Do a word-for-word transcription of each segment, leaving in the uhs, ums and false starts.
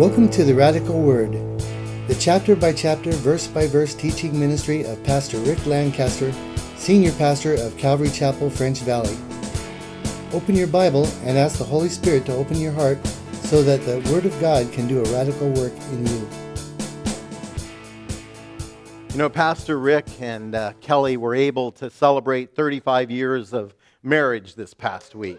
Welcome to the Radical Word, the chapter-by-chapter, verse-by-verse teaching ministry of Pastor Rick Lancaster, Senior Pastor of Calvary Chapel, French Valley. Open your Bible and ask the Holy Spirit to open your heart so that the Word of God can do a radical work in you. You know, Pastor Rick and uh, Kelly were able to celebrate thirty-five years of marriage this past week.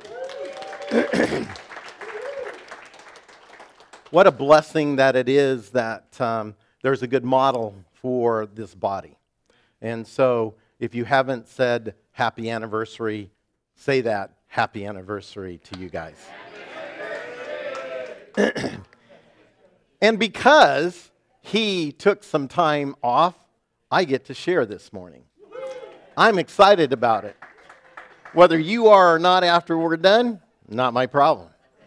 What a blessing that it is that um, there's a good model for this body. And so, if you haven't said happy anniversary, say that happy anniversary to you guys. And because he took some time off, I get to share this morning. I'm excited about it. Whether you are or not after we're done, not my problem.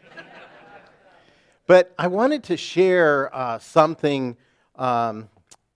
But I wanted to share uh, something um,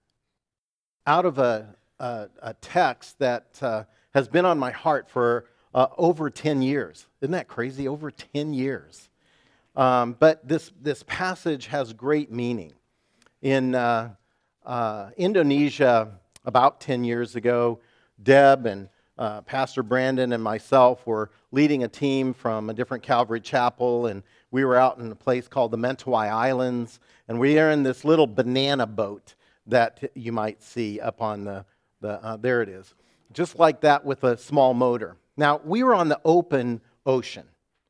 out of a, a, a text that uh, has been on my heart for uh, over ten years. Isn't that crazy? Over ten years. Um, but this, this passage has great meaning. In uh, uh, Indonesia, about ten years ago, Deb and uh, Pastor Brandon and myself were leading a team from a different Calvary Chapel, and we were out in a place called the Mentawai Islands, and we were in this little banana boat that you might see up on the, the uh, there it is. Just like that with a small motor. Now, we were on the open ocean.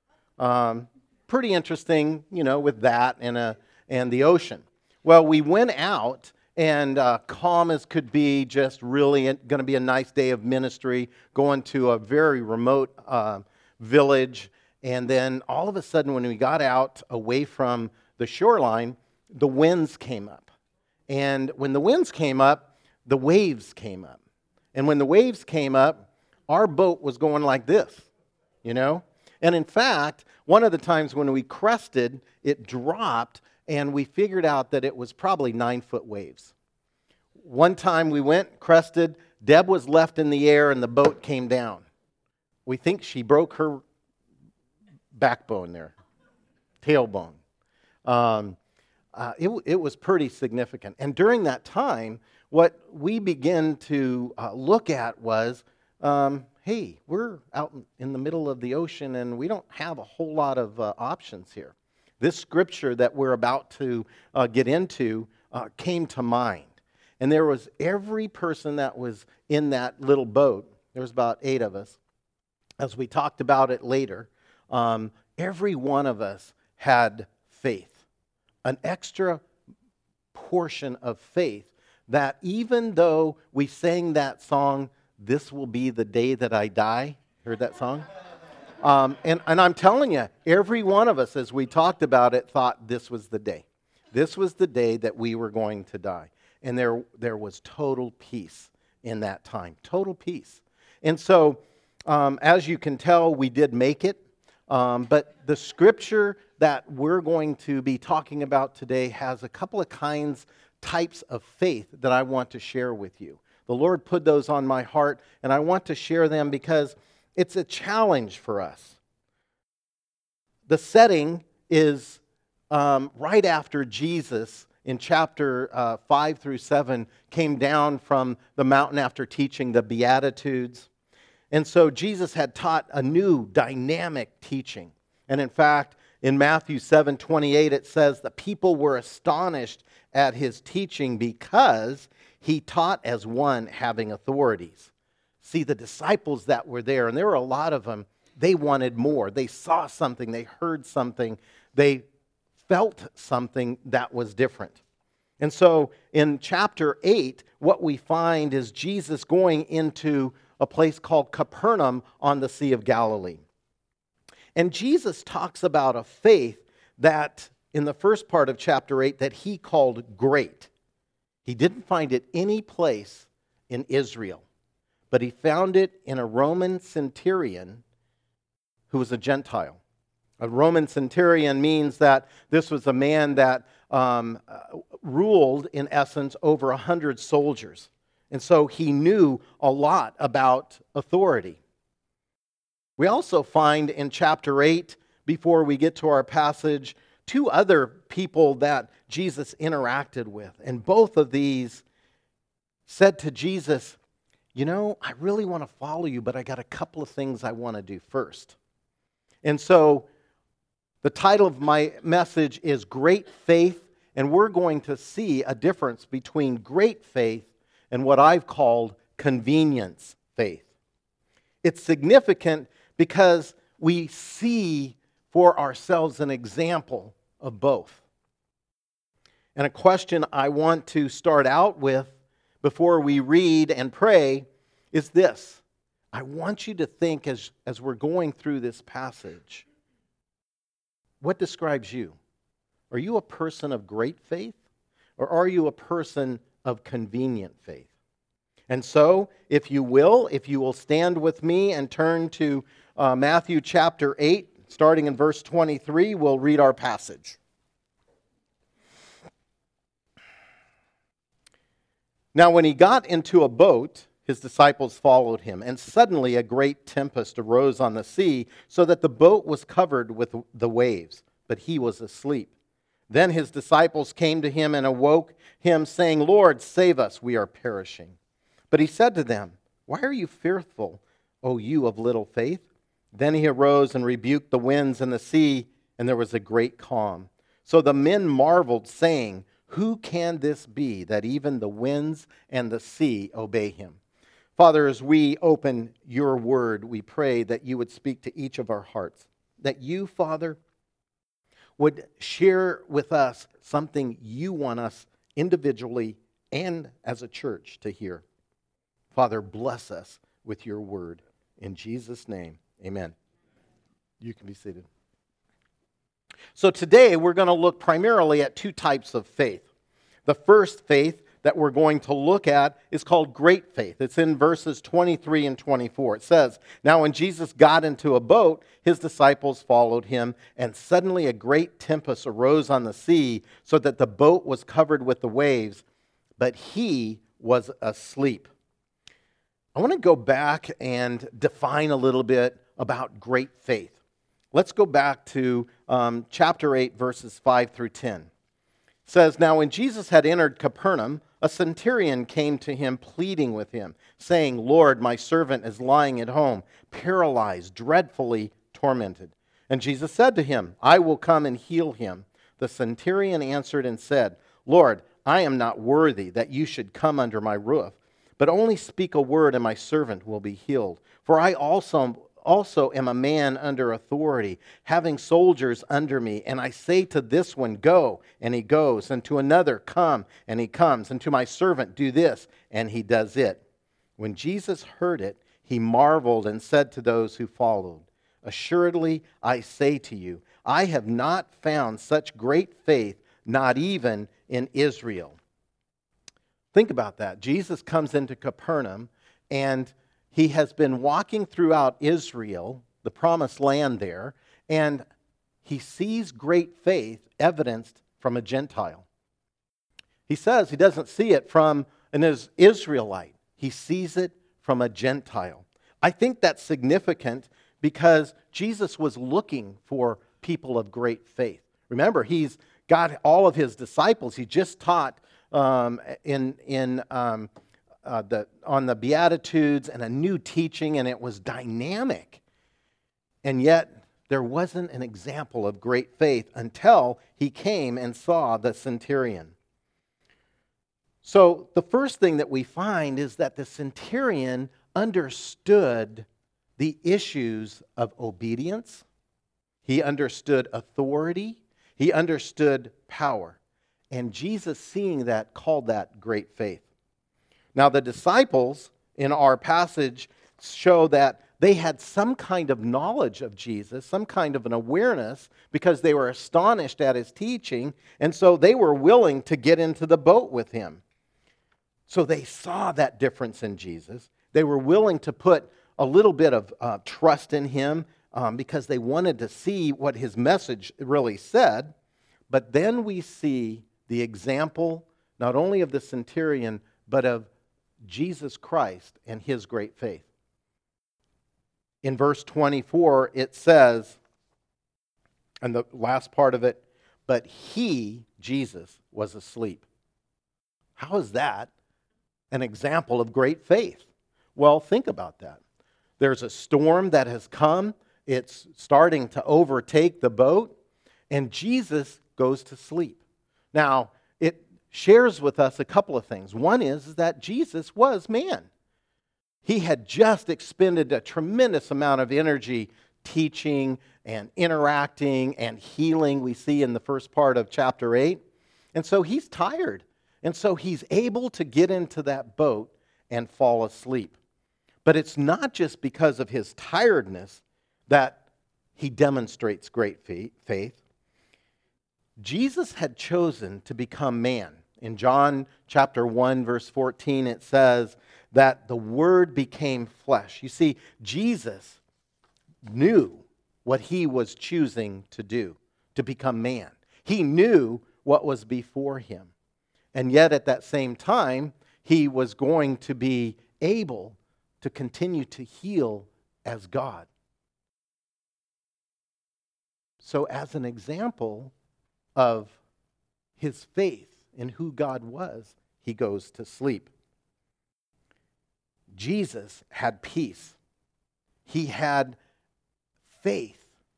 Um, pretty interesting, you know, with that and, a, and the ocean. Well, we went out, and uh, calm as could be, just really going to be a nice day of ministry, going to a very remote uh, village. And then all of a sudden, when we got out away from the shoreline, the winds came up. And when the winds came up, the waves came up. And when the waves came up, our boat was going like this, you know? And in fact, one of the times when we crested, it dropped, and we figured out that it was probably nine-foot waves. One time we went, crested, Deb was left in the air, and the boat came down. We think she broke her backbone there, tailbone. Um, uh, it, it was pretty significant. And during that time, what we began to uh, look at was, um, hey, we're out in the middle of the ocean and we don't have a whole lot of uh, options here. This scripture that we're about to uh, get into uh, came to mind. And there was every person that was in that little boat, there was about eight of us, as we talked about it later. Um, every one of us had faith, an extra portion of faith that even though we sang that song, "This Will Be the Day That I Die," heard that song? Um, and, and I'm telling you, every one of us, as we talked about it, thought this was the day. This was the day that we were going to die. And there, there was total peace in that time, total peace. And so, um, as you can tell, we did make it. Um, but the scripture that we're going to be talking about today has a couple of kinds, types of faith that I want to share with you. The Lord put those on my heart, and I want to share them because it's a challenge for us. The setting is um, right after Jesus in chapter uh, five through seven came down from the mountain after teaching the Beatitudes. And so Jesus had taught a new dynamic teaching. And in fact, in Matthew seven twenty-eight, it says, the people were astonished at his teaching because he taught as one having authorities. See, the disciples that were there, and there were a lot of them, they wanted more. They saw something, they heard something, they felt something that was different. And so in chapter eight, what we find is Jesus going into a place called Capernaum on the Sea of Galilee. And Jesus talks about a faith that, in the first part of chapter eight, that he called great. He didn't find it any place in Israel, but he found it in a Roman centurion who was a Gentile. A Roman centurion means that this was a man that um, ruled, in essence, over a hundred soldiers. And so he knew a lot about authority. We also find in chapter eight, before we get to our passage two other people that Jesus interacted with. And both of these said to Jesus, you know, I really want to follow you, but I got a couple of things I want to do first. And so the title of my message is Great Faith, and we're going to see a difference between great faith and what I've called convenience faith. It's significant because we see for ourselves an example of both. And a question I want to start out with before we read and pray is this. I want you to think as, as we're going through this passage, what describes you? Are you a person of great faith, or are you a person of convenient faith? And so, if you will, if you will stand with me and turn to uh, Matthew chapter eight, starting in verse twenty-three, we'll read our passage. Now, when he got into a boat, his disciples followed him, and suddenly a great tempest arose on the sea, so that the boat was covered with the waves, but he was asleep. Then his disciples came to him and awoke him, saying, Lord, save us, we are perishing. But he said to them, why are you fearful, O you of little faith? Then he arose and rebuked the winds and the sea, and there was a great calm. So the men marveled, saying, who can this be, that even the winds and the sea obey him? Father, as we open your word, we pray that you would speak to each of our hearts, that you, Father, would share with us something you want us individually and as a church to hear. Father, bless us with your word. In Jesus' name, amen. You can be seated. So today we're going to look primarily at two types of faith. The first faith that we're going to look at is called great faith. It's in verses twenty-three and twenty-four. It says, now when Jesus got into a boat, his disciples followed him, and suddenly a great tempest arose on the sea, so that the boat was covered with the waves, but he was asleep. I want to go back and define a little bit about great faith. Let's go back to um, chapter eight, verses five through ten. It says, now when Jesus had entered Capernaum, a centurion came to him pleading with him, saying, Lord, my servant is lying at home, paralyzed, dreadfully tormented. And Jesus said to him, I will come and heal him. The centurion answered and said, Lord, I am not worthy that you should come under my roof, but only speak a word and my servant will be healed. For I also also am a man under authority, having soldiers under me. And I say to this one, go, and he goes. And to another, come, and he comes. And to my servant, do this, and he does it. When Jesus heard it, he marveled and said to those who followed, assuredly, I say to you, I have not found such great faith, not even in Israel. Think about that. Jesus comes into Capernaum, and he has been walking throughout Israel, the promised land there, and he sees great faith evidenced from a Gentile. He says he doesn't see it from an Israelite. He sees it from a Gentile. I think that's significant because Jesus was looking for people of great faith. Remember, he's got all of his disciples. He just taught um, in in um, Uh, the, on the Beatitudes and a new teaching, and it was dynamic. And yet, there wasn't an example of great faith until he came and saw the centurion. So, the first thing that we find is that the centurion understood the issues of obedience. He understood authority. He understood power. And Jesus, seeing that, called that great faith. Now, the disciples in our passage show that they had some kind of knowledge of Jesus, some kind of an awareness, because they were astonished at his teaching, and so they were willing to get into the boat with him. So they saw that difference in Jesus. They were willing to put a little bit of uh, trust in him um, because they wanted to see what his message really said. But then we see the example not only of the centurion, but of Jesus Christ and his great faith. In verse twenty-four, it says, and the last part of it, but he, Jesus, was asleep. How is that an example of great faith? Well, think about that. There's a storm that has come. It's starting to overtake the boat, and Jesus goes to sleep. Now, it shares with us a couple of things. One is, is that Jesus was man. He had just expended a tremendous amount of energy teaching and interacting and healing, we see in the first part of chapter eight. And so he's tired. And so he's able to get into that boat and fall asleep. But it's not just because of his tiredness that he demonstrates great faith. Jesus had chosen to become man. In John chapter one, verse fourteen, it says that the Word became flesh. You see, Jesus knew what he was choosing to do, to become man. He knew what was before him. And yet at that same time, he was going to be able to continue to heal as God. So as an example of his faith in who God was, he goes to sleep. Jesus had peace. He had faith.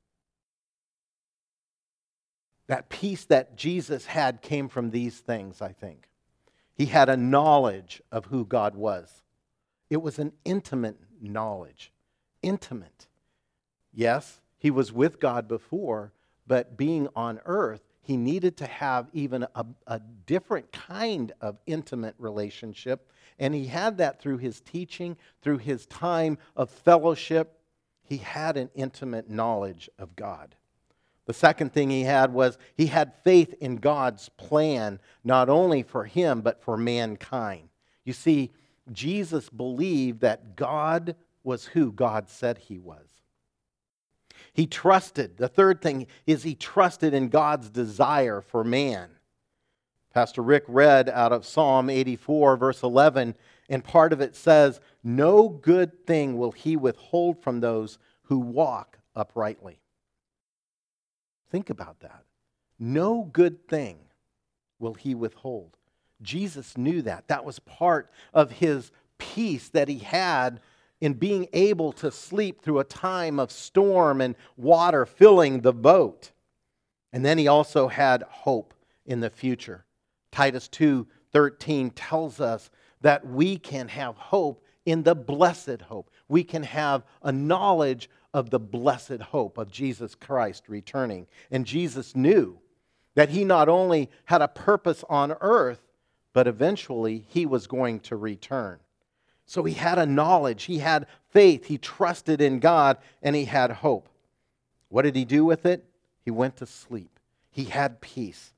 That peace that Jesus had came from these things, I think. He had a knowledge of who God was. It was an intimate knowledge. Intimate. Yes, he was with God before, but being on earth, he needed to have even a, a different kind of intimate relationship. And he had that through his teaching, through his time of fellowship. He had an intimate knowledge of God. The second thing he had was he had faith in God's plan, not only for him, but for mankind. You see, Jesus believed that God was who God said he was. He trusted. The third thing is he trusted in God's desire for man. Pastor Rick read out of Psalm eighty-four, verse eleven, and part of it says, "No good thing will he withhold from those who walk uprightly." Think about that. No good thing will he withhold. Jesus knew that. That was part of his peace that he had in being able to sleep through a time of storm and water filling the boat. And then he also had hope in the future. Titus two thirteen tells us that we can have hope in the blessed hope. We can have a knowledge of the blessed hope of Jesus Christ returning. And Jesus knew that he not only had a purpose on earth, but eventually he was going to return. So he had a knowledge, he had faith, he trusted in God, and he had hope. What did he do with it? He went to sleep. He had peace.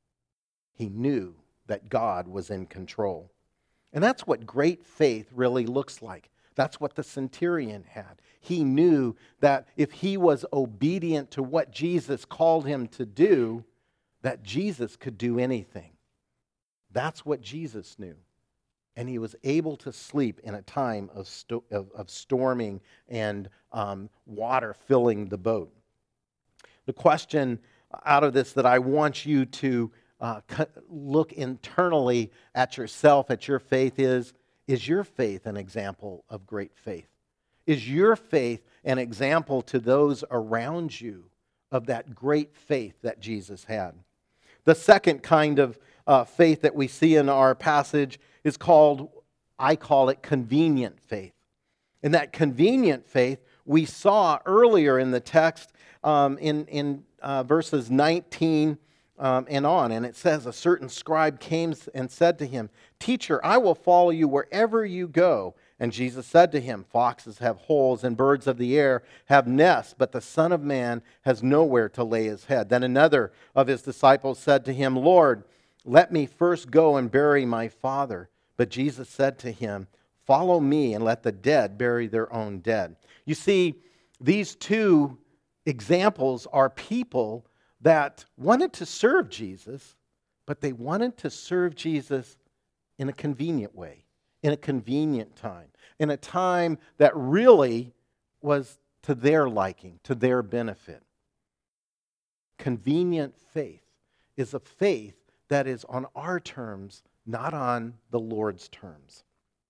He knew that God was in control. And that's what great faith really looks like. That's what the centurion had. He knew that if he was obedient to what Jesus called him to do, that Jesus could do anything. That's what Jesus knew. And he was able to sleep in a time of, sto- of, of storming and um, water filling the boat. The question out of this that I want you to uh, look internally at yourself, at your faith is, is your faith an example of great faith? Is your faith an example to those around you of that great faith that Jesus had? The second kind of uh, faith that we see in our passage is called, I call it convenient faith. And that convenient faith we saw earlier in the text um, in, in uh, verses nineteen um, and on. And it says, a certain scribe came and said to him, "Teacher, I will follow you wherever you go." And Jesus said to him, "Foxes have holes and birds of the air have nests, but the Son of Man has nowhere to lay his head." Then another of his disciples said to him, "Lord, let me first go and bury my father." But Jesus said to him, "Follow me and let the dead bury their own dead." You see, these two examples are people that wanted to serve Jesus, but they wanted to serve Jesus in a convenient way, in a convenient time, in a time that really was to their liking, to their benefit. Convenient faith. is a faith that is on our terms, not on the Lord's terms.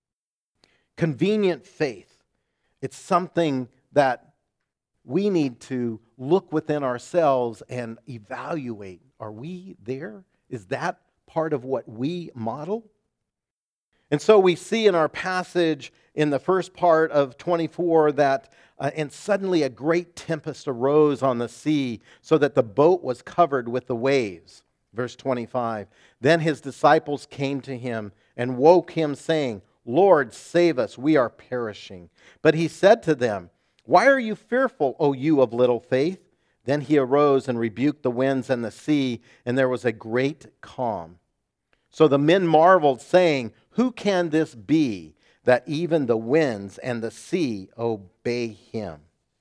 Convenient faith. It's something that we need to look within ourselves and evaluate. Are we there? Is that part of what we model? And so we see in our passage in the first part of twenty-four that, uh, and suddenly a great tempest arose on the sea, so that the boat was covered with the waves. Verse twenty-five, then his disciples came to him and woke him, saying, Lord, save us, we are perishing. But he said to them, why are you fearful, O you of little faith? Then he arose and rebuked the winds and the sea, and there was a great calm. So the men marveled, saying, who can this be, that even the winds and the sea obey him?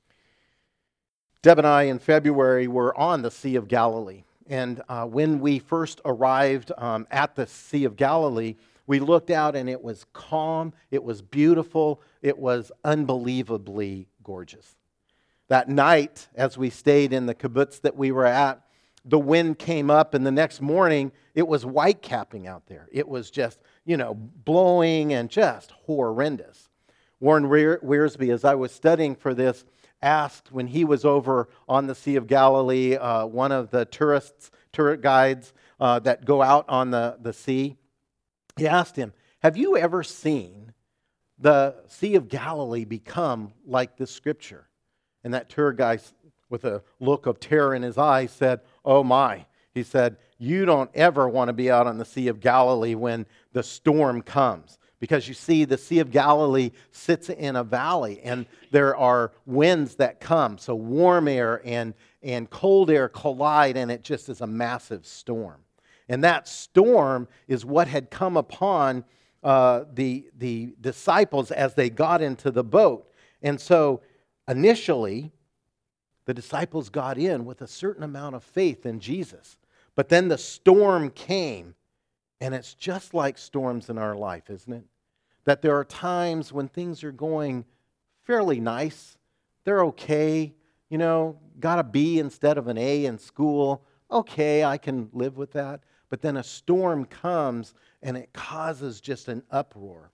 Deb and I in February were on the Sea of Galilee. And uh, when we first arrived um, at the Sea of Galilee, we looked out and it was calm, it was beautiful, it was unbelievably gorgeous. That night, as we stayed in the kibbutz that we were at, the wind came up, and the next morning it was whitecapping out there. It was just, you know, blowing and just horrendous. Warren Wiersbe, as I was studying for this, asked when he was over on the Sea of Galilee, uh, one of the tourists, tour guides uh, that go out on the, the sea, he asked him, have you ever seen the Sea of Galilee become like this scripture? And that tour guide, with a look of terror in his eyes, said, oh my. He said, you don't ever want to be out on the Sea of Galilee when the storm comes. Because you see, the Sea of Galilee sits in a valley, and there are winds that come. So warm air and, and cold air collide, and it just is a massive storm. And that storm is what had come upon uh, the, the disciples as they got into the boat. And so initially, the disciples got in with a certain amount of faith in Jesus. But then the storm came, and it's just like storms in our life, isn't it? That there are times when things are going fairly nice. They're okay. You know, got a B instead of an A in school. Okay, I can live with that. But then a storm comes, and it causes just an uproar.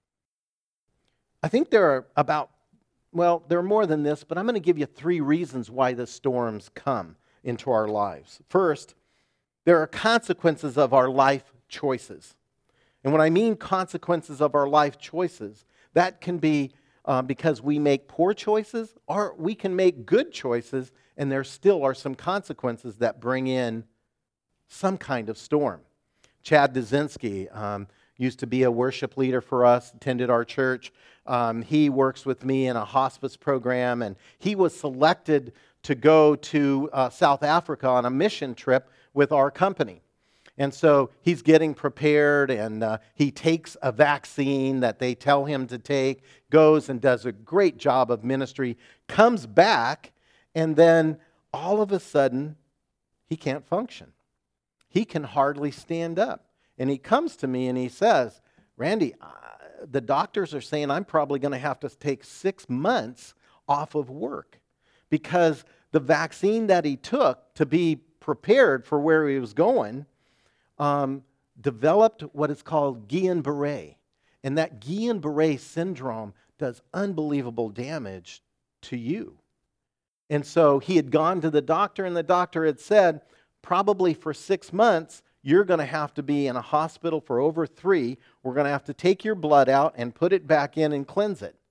I think there are about Well, there are more than this, but I'm going to give you three reasons why the storms come into our lives. First, there are consequences of our life choices. And when I mean consequences of our life choices, that can be uh, because we make poor choices, or we can make good choices, and there still are some consequences that bring in some kind of storm. Chad Dzinski um, used to be a worship leader for us, attended our church. Um, he works with me in a hospice program, and he was selected to go to uh, South Africa on a mission trip with our company. And so he's getting prepared, and uh, he takes a vaccine that they tell him to take, goes and does a great job of ministry, comes back, and then all of a sudden, he can't function. He can hardly stand up. And he comes to me and he says, Randy, uh, the doctors are saying I'm probably going to have to take six months off of work because the vaccine that he took to be prepared for where he was going um, developed what is called Guillain-Barré. And that Guillain-Barré syndrome does unbelievable damage to you. And so he had gone to the doctor, and the doctor had said, probably for six months, you're going to have to be in a hospital for over three. We're going to have to take your blood out and put it back in and cleanse it.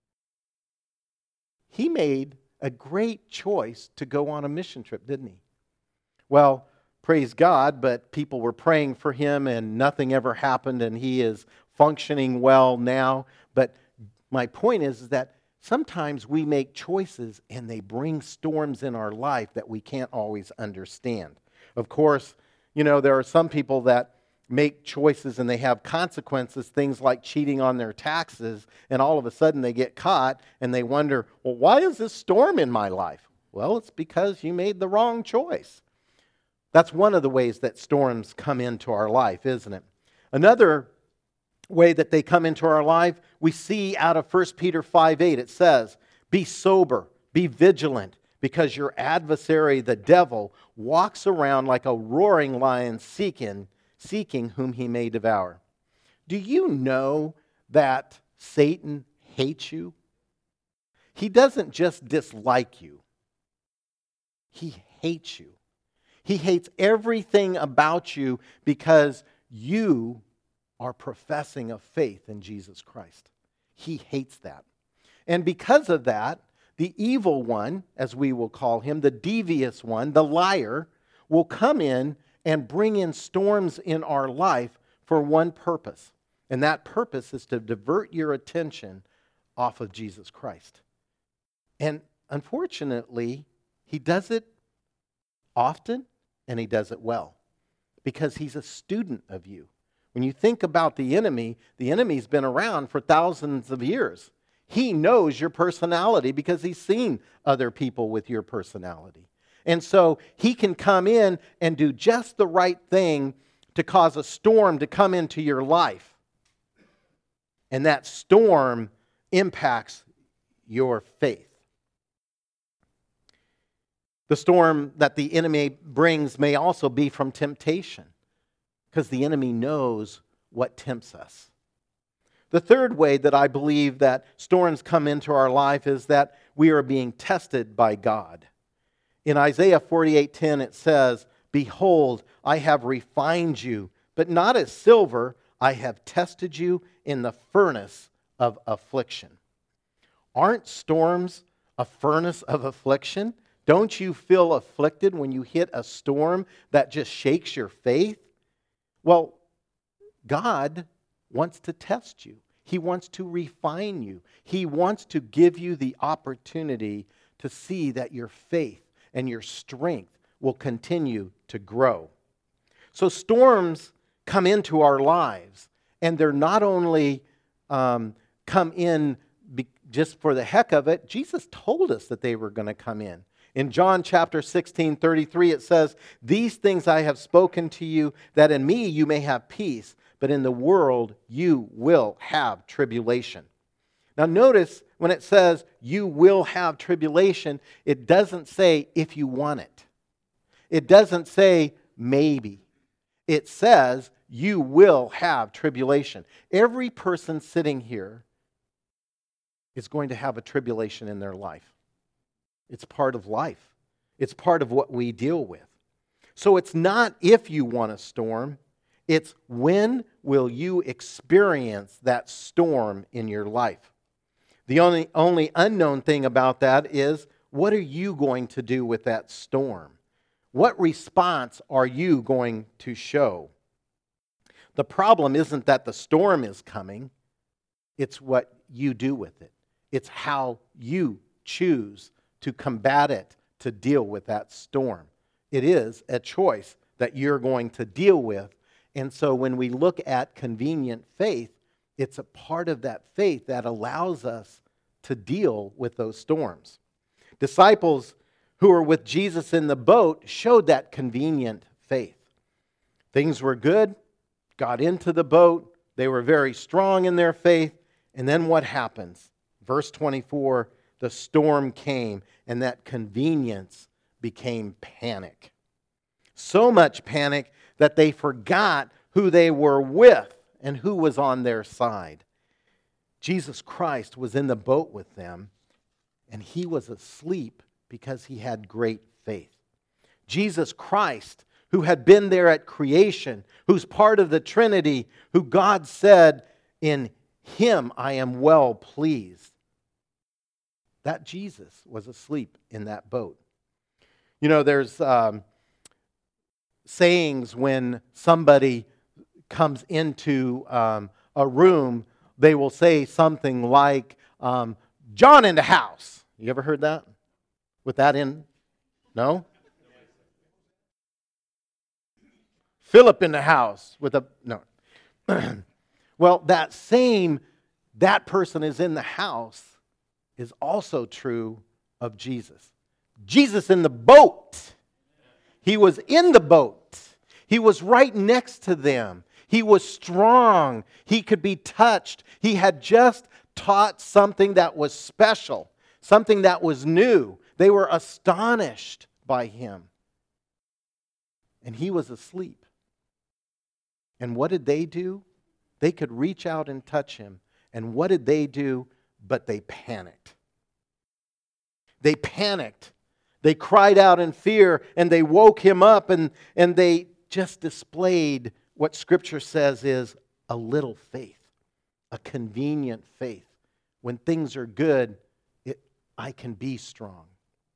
He made a great choice to go on a mission trip, didn't he? Well, praise God, but people were praying for him and nothing ever happened, and he is functioning well now. But my point is, is that sometimes we make choices and they bring storms in our life that we can't always understand. Of course, you know, there are some people that make choices and they have consequences, things like cheating on their taxes, and all of a sudden they get caught and they wonder, well, why is this storm in my life? Well, it's because you made the wrong choice. That's one of the ways that storms come into our life, isn't it? Another way that they come into our life, we see out of First Peter five eight, it says, be sober, be vigilant, because your adversary, the devil, walks around like a roaring lion seeking, seeking whom he may devour. Do you know that Satan hates you? He doesn't just dislike you. He hates you. He hates everything about you because you are professing a faith in Jesus Christ. He hates that. And because of that, the evil one, as we will call him, the devious one, the liar, will come in and bring in storms in our life for one purpose. And that purpose is to divert your attention off of Jesus Christ. And unfortunately, he does it often and he does it well because he's a student of you. When you think about the enemy, the enemy's been around for thousands of years. He knows your personality because he's seen other people with your personality. And so he can come in and do just the right thing to cause a storm to come into your life. And that storm impacts your faith. The storm that the enemy brings may also be from temptation, because the enemy knows what tempts us. The third way that I believe that storms come into our life is that we are being tested by God. In Isaiah forty-eight ten it says, "Behold, I have refined you, but not as silver. I have tested you in the furnace of affliction." Aren't storms a furnace of affliction? Don't you feel afflicted when you hit a storm that just shakes your faith? Well, God wants to test you. He wants to refine you. He wants to give you the opportunity to see that your faith and your strength will continue to grow. So storms come into our lives, and they're not only um, come in be- just for the heck of it. Jesus told us that they were going to come in. In John chapter sixteen, thirty-three, it says, "These things I have spoken to you, that in me you may have peace, but in the world you will have tribulation." Now notice when it says you will have tribulation, it doesn't say if you want it. It doesn't say maybe. It says you will have tribulation. Every person sitting here is going to have a tribulation in their life. It's part of life. It's part of what we deal with. So it's not if you want a storm. It's when will you experience that storm in your life. The only, only unknown thing about that is, what are you going to do with that storm? What response are you going to show? The problem isn't that the storm is coming. It's what you do with it. It's how you choose to combat it, to deal with that storm. It is a choice that you're going to deal with. And so when we look at convenient faith, it's a part of that faith that allows us to deal with those storms. Disciples who were with Jesus in the boat showed that convenient faith. Things were good, got into the boat, they were very strong in their faith, and then what happens? Verse twenty-four, the storm came, and that convenience became panic. So much panic that they forgot who they were with and who was on their side. Jesus Christ was in the boat with them, and he was asleep because he had great faith. Jesus Christ, who had been there at creation, who's part of the Trinity, who God said, "In him I am well pleased." That Jesus was asleep in that boat. You know, there's um, sayings when somebody comes into um, a room, they will say something like, um, "John in the house." You ever heard that? With that in? No? Philip in the house with a, no. Well, that same, that person is in the house is also true of Jesus. Jesus in the boat. He was in the boat. He was right next to them. He was strong. He could be touched. He had just taught something that was special, something that was new. They were astonished by him. And he was asleep. And what did they do? They could reach out and touch him. And what did they do? But they panicked. They panicked. They cried out in fear, and they woke him up, and, and they just displayed what Scripture says is a little faith, a convenient faith. When things are good, it, I can be strong.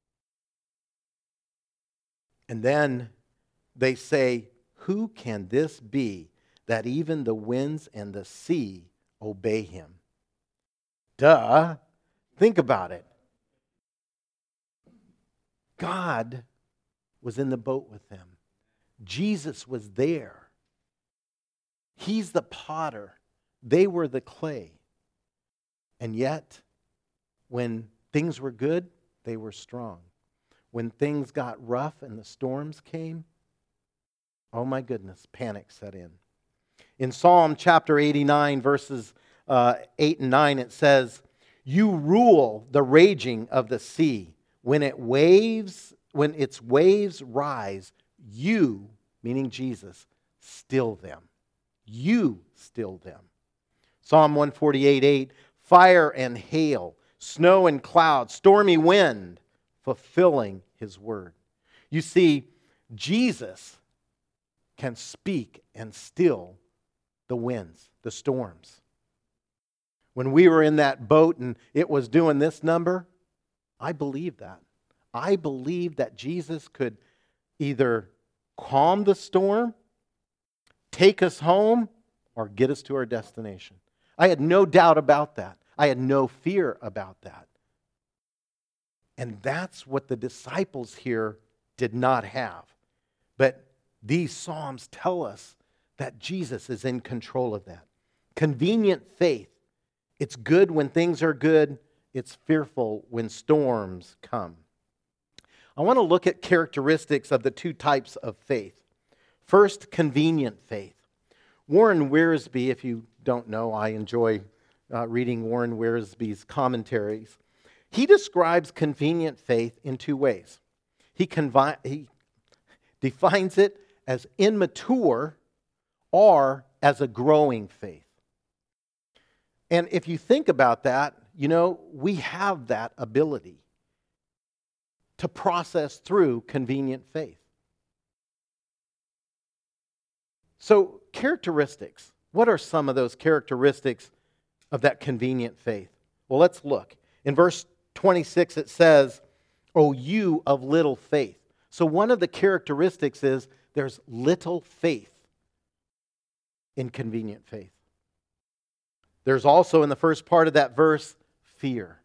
And then they say, who can this be that even the winds and the sea obey him? Duh. Think about it. God was in the boat with them. Jesus was there. He's the potter. They were the clay. And yet, when things were good, they were strong. When things got rough and the storms came, oh my goodness, panic set in. In Psalm chapter eighty-nine, verses uh, eight and nine, it says, you rule the raging of the sea. When it waves, when its waves rise, you, meaning Jesus, still them. You still them. Psalm one forty-eight eight, fire and hail, snow and cloud, stormy wind, fulfilling his word. You see, Jesus can speak and still the winds, the storms. When we were in that boat and it was doing this number, I believe that. I believe that Jesus could either calm the storm, take us home, or get us to our destination. I had no doubt about that. I had no fear about that. And that's what the disciples here did not have. But these Psalms tell us that Jesus is in control of that. Convenient faith. It's good when things are good. It's fearful when storms come. I want to look at characteristics of the two types of faith. First, convenient faith. Warren Wiersbe, if you don't know, I enjoy uh, reading Warren Wiersbe's commentaries. He describes convenient faith in two ways. He, convi- he defines it as immature or as a growing faith. And if you think about that, you know, we have that ability to process through convenient faith. So, characteristics. What are some of those characteristics of that convenient faith? Well, let's look. In verse twenty-six, it says, "O you of little faith." So one of the characteristics is there's little faith in convenient faith. There's also in the first part of that verse, fear.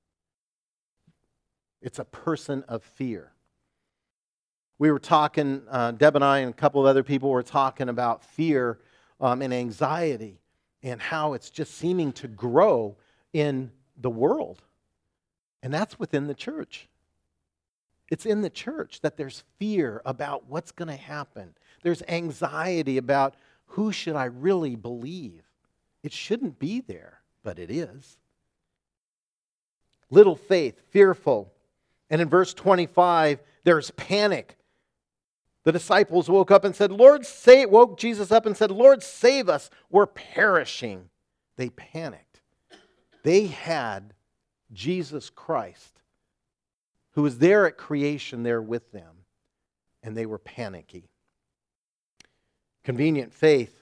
It's a person of fear. We were talking, uh, Deb and I and a couple of other people were talking about fear um, and anxiety and how it's just seeming to grow in the world. And that's within the church. It's in the church that there's fear about what's going to happen. There's anxiety about who should I really believe. It shouldn't be there, but it is. Little faith, fearful. And in verse twenty-five, there's panic. The disciples woke up and said, Lord, save, woke Jesus up and said, Lord, save us. We're perishing. They panicked. They had Jesus Christ, who was there at creation, there with them, and they were panicky. Convenient faith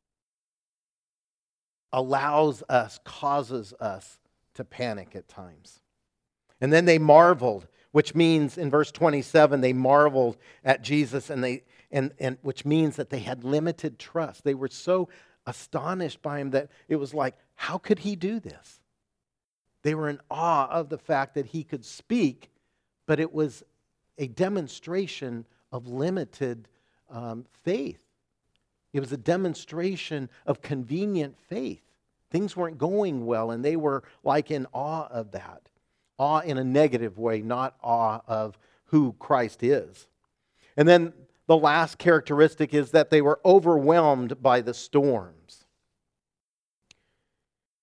allows us, causes us to panic at times. And then they marveled, which means in verse twenty-seven, they marveled at Jesus, and they and, and which means that they had limited trust. They were so astonished by him that it was like, how could he do this? They were in awe of the fact that he could speak, but it was a demonstration of limited um, faith. It was a demonstration of convenient faith. Things weren't going well, and they were like in awe of that. Awe in a negative way, not awe of who Christ is. And then the last characteristic is that they were overwhelmed by the storms.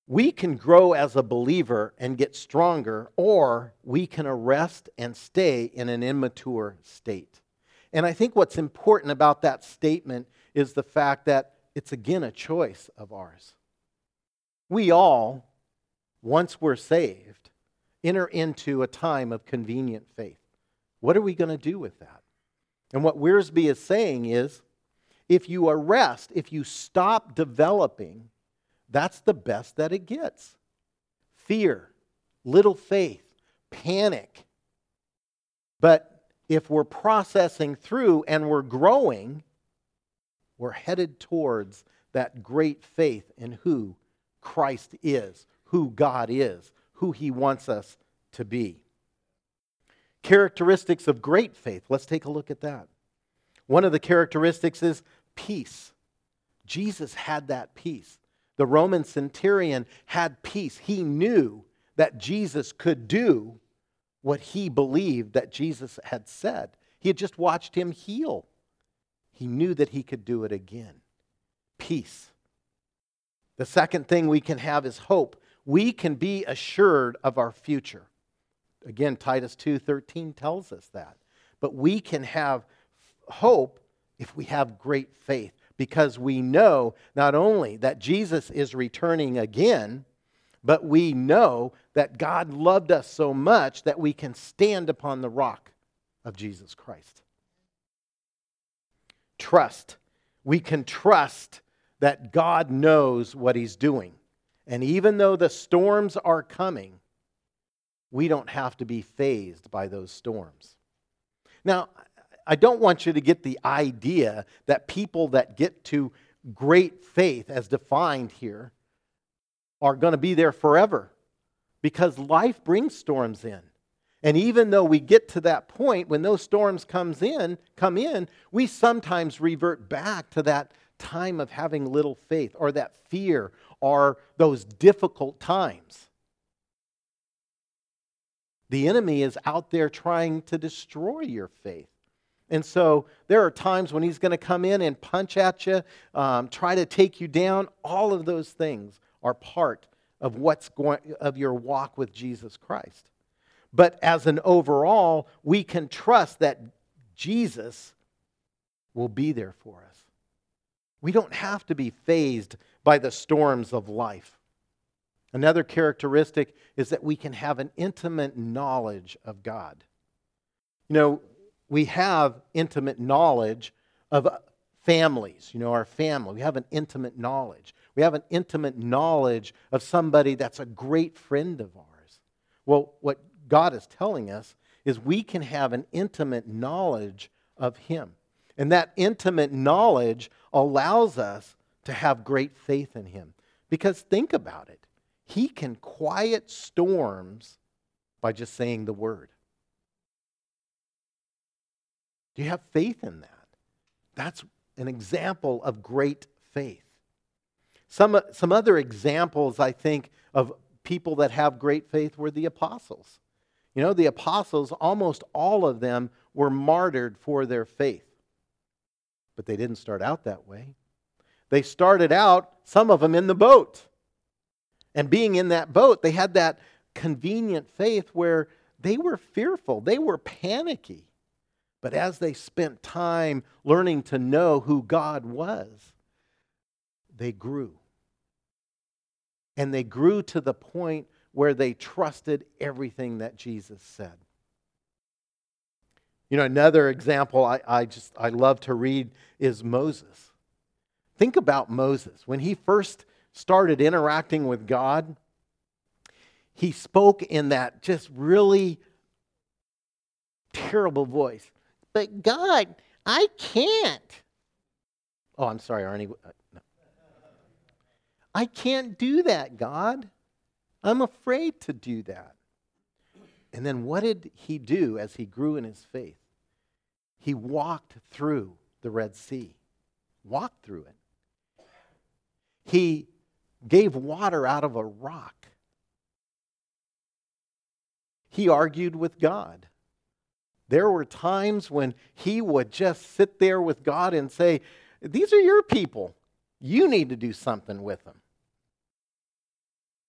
We can grow as a believer and get stronger, or we can arrest and stay in an immature state. And I think what's important about that statement is the fact that it's again a choice of ours. We all, once we're saved, enter into a time of convenient faith. What are we going to do with that? And what Wiersbe is saying is, if you arrest, if you stop developing, that's the best that it gets. Fear, little faith, panic. But if we're processing through and we're growing, we're headed towards that great faith in who Christ is, who God is, who He wants us to be. Characteristics of great faith. Let's take a look at that. One of the characteristics is peace. Jesus had that peace. The Roman centurion had peace. He knew that Jesus could do what he believed that Jesus had said. He had just watched Him heal. He knew that He could do it again. Peace. The second thing we can have is hope. We can be assured of our future. Again, Titus two thirteen tells us that. But we can have hope if we have great faith, because we know not only that Jesus is returning again, but we know that God loved us so much that we can stand upon the rock of Jesus Christ. Trust. We can trust that God knows what He's doing. And even though the storms are coming, we don't have to be fazed by those storms. Now, I don't want you to get the idea that people that get to great faith, as defined here, are going to be there forever. Because life brings storms in. And even though we get to that point, when those storms comes in, come in, we sometimes revert back to that time of having little faith, or that fear, or those difficult times. The enemy is out there trying to destroy your faith. And so there are times when he's going to come in and punch at you, um, try to take you down. All of those things are part of what's going of your walk with Jesus Christ. But as an overall, we can trust that Jesus will be there for us. We don't have to be fazed by the storms of life. Another characteristic is that we can have an intimate knowledge of God. You know, we have intimate knowledge of families, you know, our family. We have an intimate knowledge. We have an intimate knowledge of somebody that's a great friend of ours. Well, what God is telling us is we can have an intimate knowledge of Him. And that intimate knowledge allows us to have great faith in Him. Because think about it. He can quiet storms by just saying the word. Do you have faith in that? That's an example of great faith. Some, some other examples, I think, of people that have great faith were the apostles. You know, the apostles, almost all of them were martyred for their faith. But they didn't start out that way. They started out, some of them, in the boat. And being in that boat, they had that convenient faith where they were fearful. They were panicky. But as they spent time learning to know who God was, they grew. And they grew to the point where they trusted everything that Jesus said. You know, another example I, I just I love to read is Moses. Think about Moses. When he first started interacting with God, he spoke in that just really terrible voice. But God, I can't. Oh, I'm sorry, Arnie. No. I can't do that, God. I'm afraid to do that. And then what did he do as he grew in his faith? He walked through the Red Sea. Walked through it. He gave water out of a rock. He argued with God. There were times when he would just sit there with God and say, these are your people. You need to do something with them.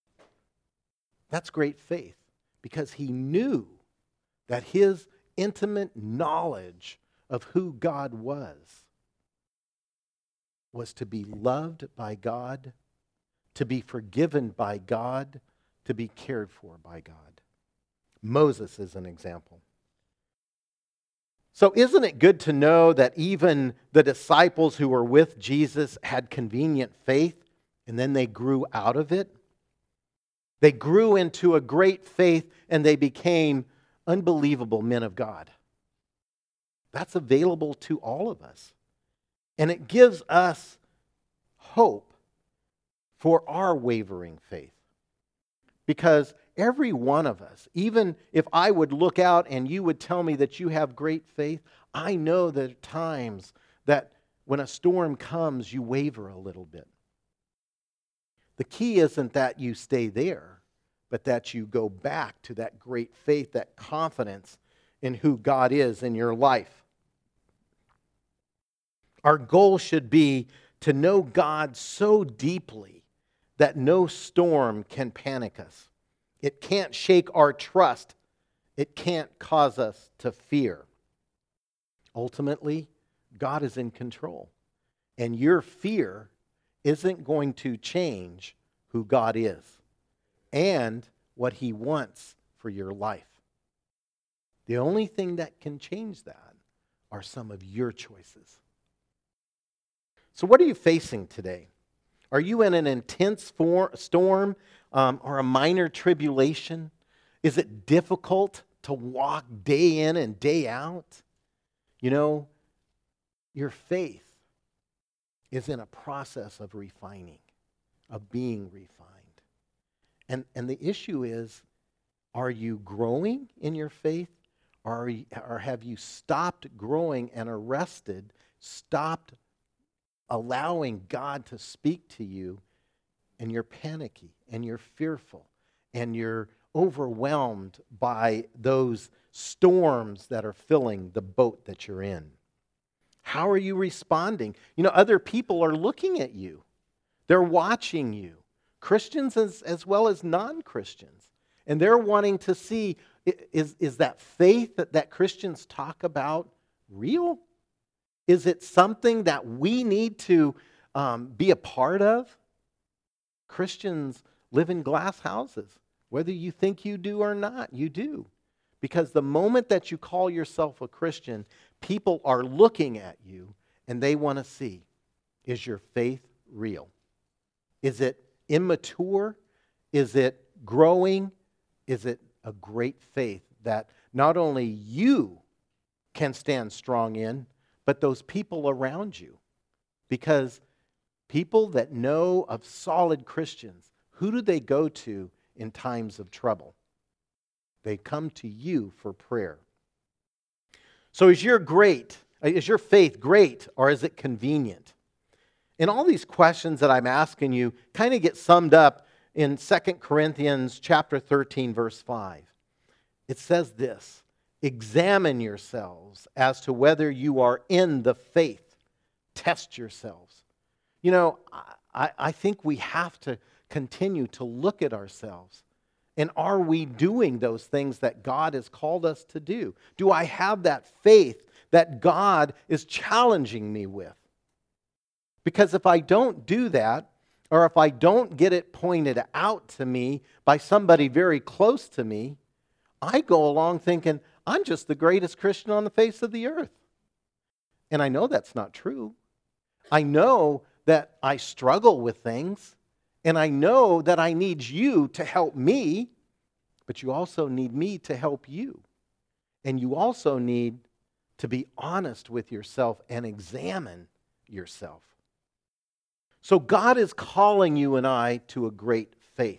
That's great faith, because he knew that his intimate knowledge of who God was was to be loved by God, to be forgiven by God, to be cared for by God. Moses is an example. So isn't it good to know that even the disciples who were with Jesus had convenient faith, and then they grew out of it? They grew into a great faith, and they became unbelievable men of God. That's available to all of us. And it gives us hope for our wavering faith. Because every one of us, even if I would look out and you would tell me that you have great faith, I know there are times that when a storm comes, you waver a little bit. The key isn't that you stay there, but that you go back to that great faith, that confidence in who God is in your life. Our goal should be to know God so deeply that no storm can panic us. It can't shake our trust. It can't cause us to fear. Ultimately, God is in control. And your fear isn't going to change who God is and what He wants for your life. The only thing that can change that are some of your choices. So what are you facing today? Are you in an intense for, storm um, or a minor tribulation? Is it difficult to walk day in and day out? You know, your faith is in a process of refining, of being refined. And, and the issue is, are you growing in your faith, or, are you, or have you stopped growing and arrested, stopped allowing God to speak to you, and you're panicky and you're fearful and you're overwhelmed by those storms that are filling the boat that you're in? How are you responding? You know, other people are looking at you. They're watching you, Christians as, as well as non-Christians. And they're wanting to see, is, is that faith that, that Christians talk about real? Is it something that we need to um, be a part of? Christians live in glass houses. Whether you think you do or not, you do. Because the moment that you call yourself a Christian, people are looking at you and they want to see, is your faith real? Is it immature? Is it growing? Is it a great faith that not only you can stand strong in, but those people around you? Because people that know of solid Christians, who do they go to in times of trouble? They come to you for prayer. So is your great, is your faith great, or is it convenient? And all these questions that I'm asking you kind of get summed up in Second Corinthians chapter thirteen, verse five. It says this: examine yourselves as to whether you are in the faith. Test yourselves. You know, I, I think we have to continue to look at ourselves. And are we doing those things that God has called us to do? Do I have that faith that God is challenging me with? Because if I don't do that, or if I don't get it pointed out to me by somebody very close to me, I go along thinking, I'm just the greatest Christian on the face of the earth. And I know that's not true. I know that I struggle with things, and I know that I need you to help me, but you also need me to help you. And you also need to be honest with yourself and examine yourself. So God is calling you and I to a great faith.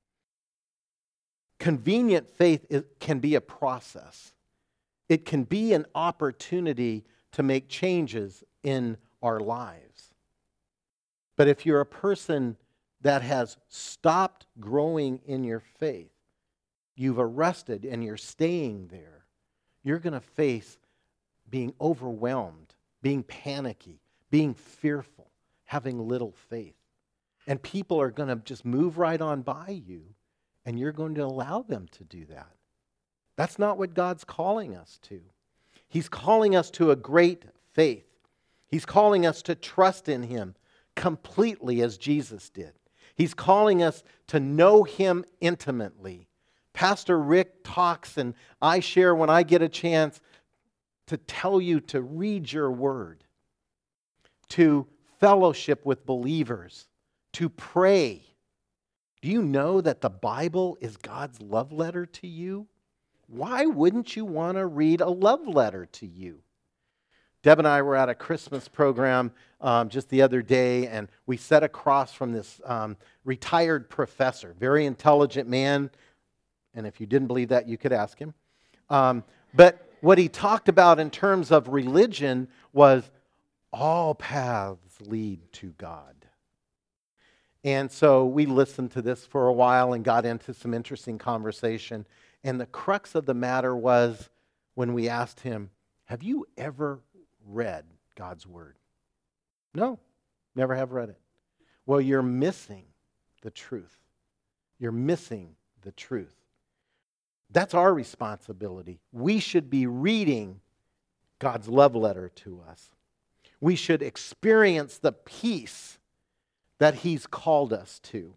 Convenient faith can be a process. It can be an opportunity to make changes in our lives. But if you're a person that has stopped growing in your faith, you've arrested and you're staying there, you're going to face being overwhelmed, being panicky, being fearful, having little faith. And people are going to just move right on by you, and you're going to allow them to do that. That's not what God's calling us to. He's calling us to a great faith. He's calling us to trust in Him completely as Jesus did. He's calling us to know Him intimately. Pastor Rick talks, and I share when I get a chance to tell you to read your Word, to fellowship with believers, to pray. Do you know that the Bible is God's love letter to you? Why wouldn't you want to read a love letter to you? Deb and I were at a Christmas program um, just the other day, and we sat across from this um, retired professor, very intelligent man, and if you didn't believe that, you could ask him. Um, but what he talked about in terms of religion was all paths lead to God. And so we listened to this for a while and got into some interesting conversation. And the crux of the matter was when we asked him, have you ever read God's Word? No, never have read it. Well, you're missing the truth. You're missing the truth. That's our responsibility. We should be reading God's love letter to us. We should experience the peace that He's called us to.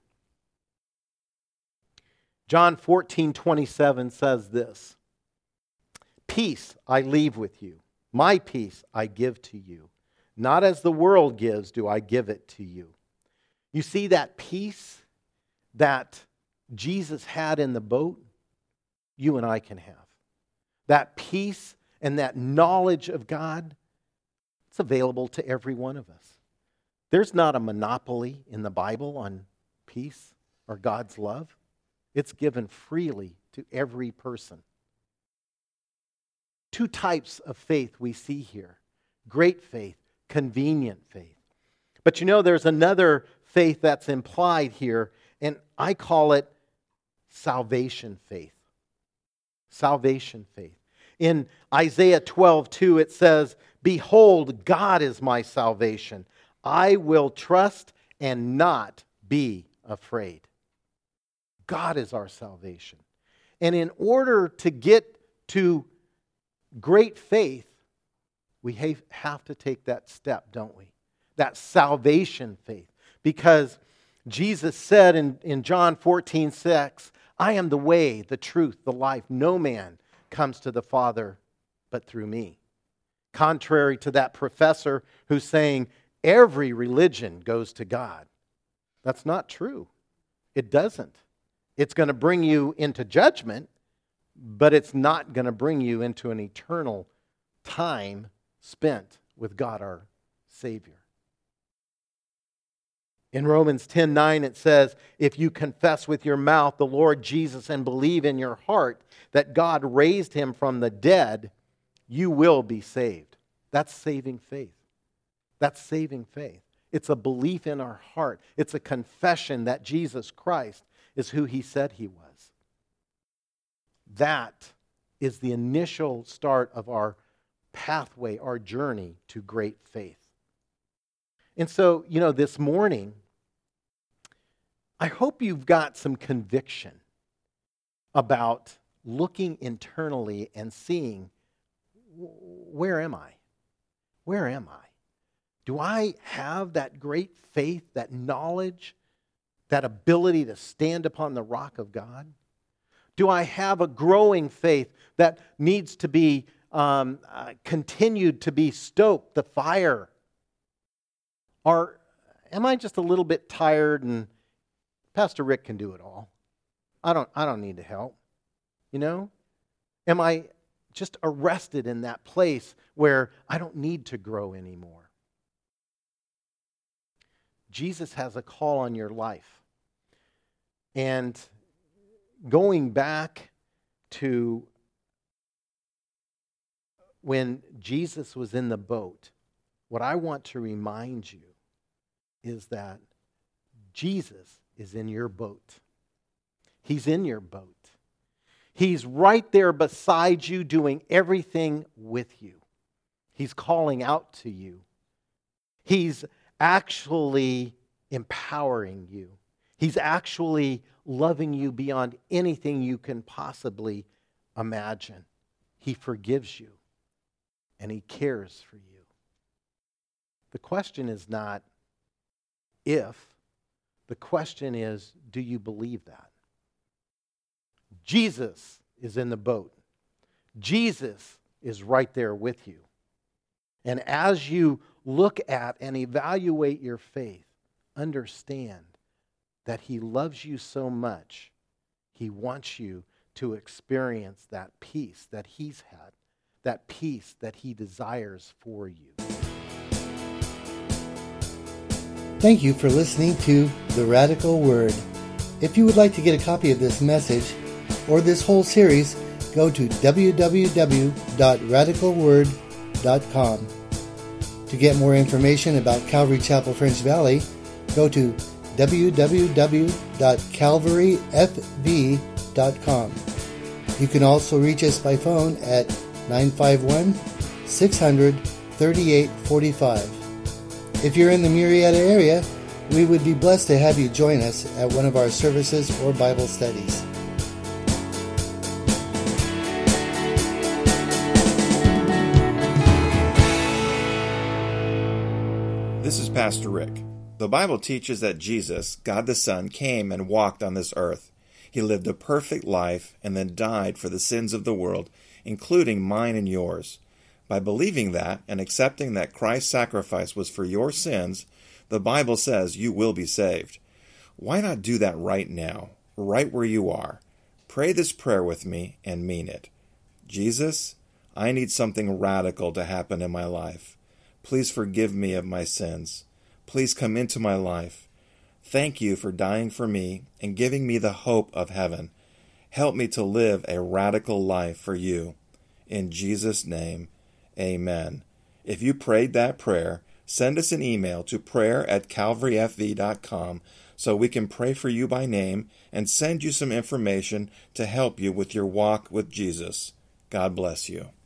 John fourteen twenty-seven says this, "Peace I leave with you. My peace I give to you. Not as the world gives do I give it to you." You see that peace that Jesus had in the boat, you and I can have. That peace and that knowledge of God, it's available to every one of us. There's not a monopoly in the Bible on peace or God's love. It's given freely to every person. Two types of faith we see here. Great faith, convenient faith. But you know, there's another faith that's implied here, and I call it salvation faith. Salvation faith. In Isaiah twelve two, it says, "Behold, God is my salvation. I will trust and not be afraid." God is our salvation. And in order to get to great faith, we have to take that step, don't we? That salvation faith. Because Jesus said in, in John fourteen six, "I am the way, the truth, the life. No man comes to the Father but through me." Contrary to that professor who's saying every religion goes to God. That's not true. It doesn't. It's going to bring you into judgment, but it's not going to bring you into an eternal time spent with God our Savior. In Romans ten nine it says, "If you confess with your mouth the Lord Jesus and believe in your heart that God raised Him from the dead, you will be saved." That's saving faith. That's saving faith. It's a belief in our heart. It's a confession that Jesus Christ is who He said He was. That is the initial start of our pathway, our journey to great faith. And so, you know, this morning, I hope you've got some conviction about looking internally and seeing, where am I? Where am I? Do I have that great faith, that knowledge, that ability to stand upon the rock of God? Do I have a growing faith that needs to be um, uh, continued to be stoked, the fire? Or am I just a little bit tired and Pastor Rick can do it all? I don't, I don't need to help. You know? Am I just arrested in that place where I don't need to grow anymore? Jesus has a call on your life. And going back to when Jesus was in the boat, what I want to remind you is that Jesus is in your boat. He's in your boat. He's right there beside you, doing everything with you. He's calling out to you. He's actually empowering you. He's actually loving you beyond anything you can possibly imagine. He forgives you, and He cares for you. The question is not if, the question is, do you believe that? Jesus is in the boat. Jesus is right there with you. And as you look at and evaluate your faith, understand that He loves you so much, He wants you to experience that peace that He's had, that peace that He desires for you. Thank you for listening to The Radical Word. If you would like to get a copy of this message or this whole series, go to w w w dot radical word dot com. To get more information about Calvary Chapel French Valley, go to w w w dot calvary f v dot com. You can also reach us by phone at nine five one, six hundred, thirty-eight forty-five. If you're in the Murrieta area, we would be blessed to have you join us at one of our services or Bible studies. This is Pastor Rick. The Bible teaches that Jesus, God the Son, came and walked on this earth. He lived a perfect life and then died for the sins of the world, including mine and yours. By believing that and accepting that Christ's sacrifice was for your sins, the Bible says you will be saved. Why not do that right now, right where you are? Pray this prayer with me and mean it. Jesus, I need something radical to happen in my life. Please forgive me of my sins. Please come into my life. Thank you for dying for me and giving me the hope of heaven. Help me to live a radical life for you. In Jesus' name, amen. If you prayed that prayer, send us an email to prayer at calvary f v dot com so we can pray for you by name and send you some information to help you with your walk with Jesus. God bless you.